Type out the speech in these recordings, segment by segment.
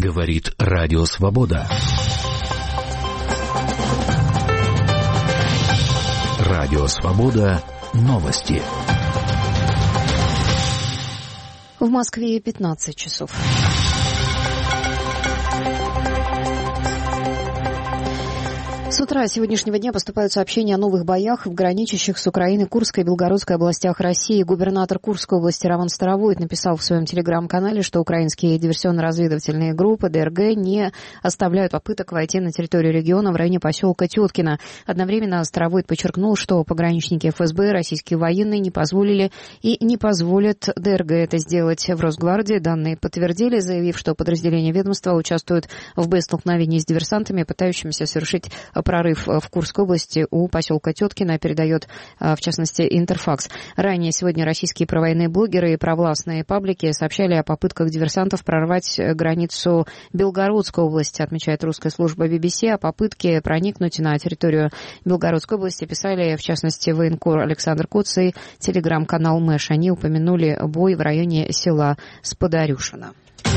Говорит Радио Свобода. Радио Свобода. Новости. В Москве 15 часов. С утра сегодняшнего дня поступают сообщения о новых боях в граничащих с Украиной Курской и Белгородской областях России. Губернатор Курской области Роман Старовойт написал в своем телеграм-канале, что украинские диверсионно-разведывательные группы ДРГ не оставляют попыток войти на территорию региона в районе поселка Теткино. Одновременно Старовойт подчеркнул, что пограничники ФСБ, российские военные не позволили и не позволят ДРГ это сделать. В Росгвардии данные подтвердили, заявив, что подразделения ведомства участвуют в боестолкновении с диверсантами, пытающимися совершить прорыв в Курской области у поселка Теткино, передает, в частности, Интерфакс. Ранее сегодня российские провоенные блогеры и провластные паблики сообщали о попытках диверсантов прорвать границу Белгородской области, отмечает русская служба BBC. О попытке проникнуть на территорию Белгородской области писали, в частности, военкор Александр Коц и телеграм-канал Мэш. Они упомянули бой в районе села Сподарюшино.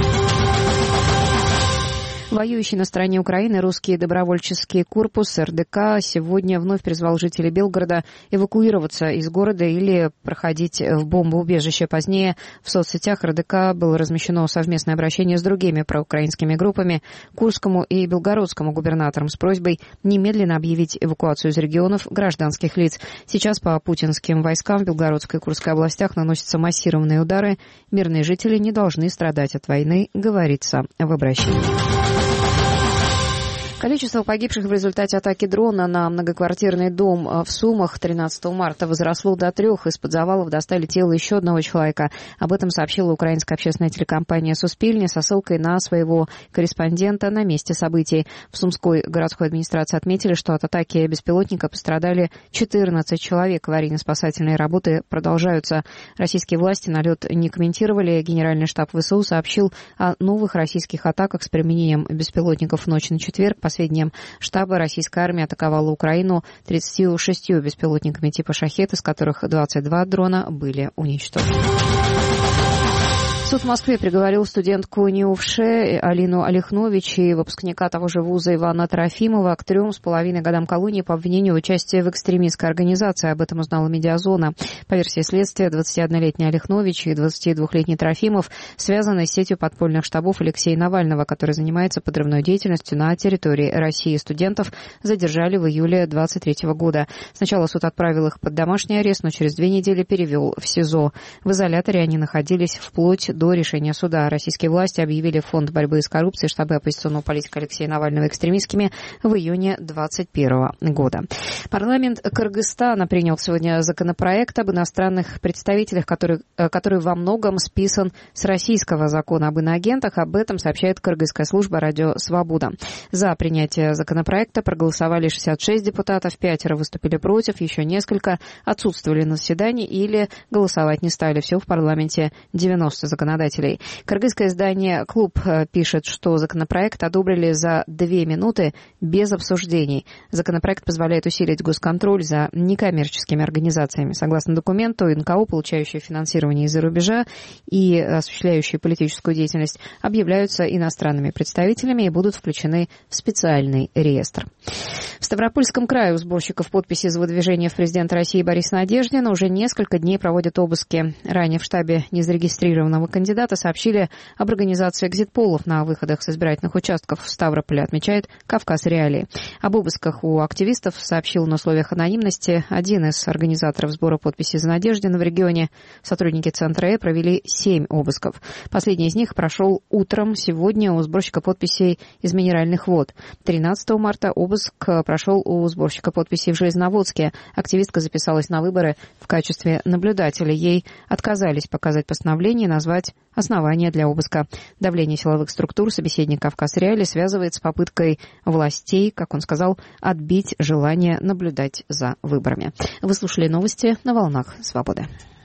Воюющий на стороне Украины русский добровольческий корпус РДК сегодня вновь призвал жителей Белгорода эвакуироваться из города или проходить в бомбоубежище. Позднее в соцсетях РДК было размещено совместное обращение с другими проукраинскими группами, Курскому и Белгородскому губернаторам с просьбой немедленно объявить эвакуацию из регионов гражданских лиц. Сейчас по путинским войскам в Белгородской и Курской областях наносятся массированные удары. Мирные жители не должны страдать от войны, говорится в обращении. Количество погибших в результате атаки дрона на многоквартирный дом в Сумах 13 марта возросло до 3. Из-под завалов достали тело еще одного человека. Об этом сообщила украинская общественная телекомпания «Суспильне» со ссылкой на своего корреспондента на месте событий. В Сумской городской администрации отметили, что от атаки беспилотника пострадали 14 человек. Аварийно-спасательные работы продолжаются. Российские власти налет не комментировали. Генеральный штаб ВСУ сообщил о новых российских атаках с применением беспилотников в ночь на четверг. По сведениям штаба, российская армия атаковала Украину 36 беспилотниками типа «Шахед», из которых 22 дрона были уничтожены. Суд в Москве приговорил студентку НИУФШ Алину Олехнович и выпускника того же вуза Ивана Трофимова к 3,5 годам колонии по обвинению в участии в экстремистской организации. Об этом узнала «Медиазона». По версии следствия, 21-летний Олехнович и 22-летний Трофимов связаны с сетью подпольных штабов Алексея Навального, который занимается подрывной деятельностью на территории России. Студентов задержали в июле 2023 года. Сначала суд отправил их под домашний арест, но через 2 недели перевел в СИЗО. В изоляторе они находились вплоть до решения суда. Российские власти объявили Фонд борьбы с коррупцией штабы оппозиционного политика Алексея Навального экстремистскими в июне 2021 года. Парламент Кыргызстана принял сегодня законопроект об иностранных представителях, который во многом списан с российского закона об иноагентах. Об этом сообщает кыргызская служба «Радио Свобода». За принятие законопроекта проголосовали 66 депутатов, 5 выступили против, еще несколько отсутствовали на заседании или голосовать не стали. Всего в парламенте 90 законодателей. Кыргызское издание «Клуб» пишет, что законопроект одобрили за 2 минуты без обсуждений. Законопроект позволяет усилить госконтроль за некоммерческими организациями. Согласно документу, НКО, получающие финансирование из-за рубежа и осуществляющие политическую деятельность, объявляются иностранными представителями и будут включены в специальный реестр. В Ставропольском крае у сборщиков подписей за выдвижение в президент России Бориса Надеждина уже несколько дней проводят обыски. Ранее в штабе незарегистрированного кандидата сообщили об организации экзит-полов на выходах с избирательных участков в Ставрополе, отмечает «Кавказ Реалии». Об обысках у активистов сообщил на условиях анонимности один из организаторов сбора подписей за Надеждина в регионе. Сотрудники Центра Э провели 7 обысков. Последний из них прошел утром сегодня у сборщика подписей из Минеральных вод. 13 марта обыск прошел у сборщика подписей в Железноводске. Активистка записалась на выборы в качестве наблюдателя. Ей отказались показать постановление и назвать основания для обыска. Давление силовых структур собеседник «Кавказ Реалии» связывает с попыткой властей, как он сказал, отбить желание наблюдать за выборами. Вы слушали новости на волнах «Свободы».